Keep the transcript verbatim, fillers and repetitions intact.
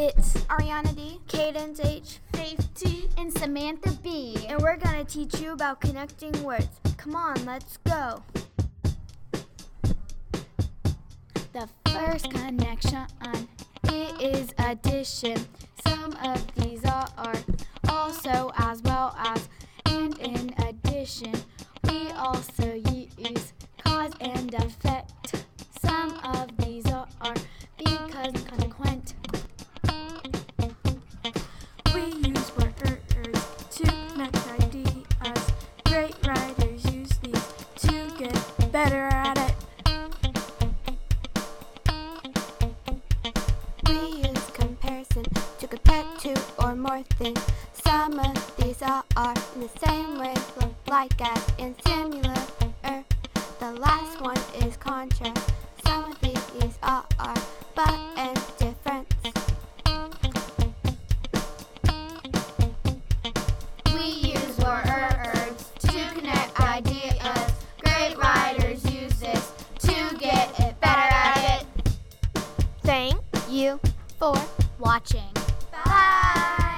It's Ariana D, Cadence H, Faith T, and Samantha B. And we're going to teach you about connecting words. Come on, let's go. The first connection is addition. Some of these are also as well as, and in addition, we also use cause and effect. Some of these are because consequent. We use words to connect ideas. Great writers use these to get better at it. We use comparison to compare two or more things. Some of these are in the same way, look like as in similar. The last one is contrast. Some of these are but and difference. We use words to connect ideas. Great writers use this to get it better at it. Thank you for Watching. Bye.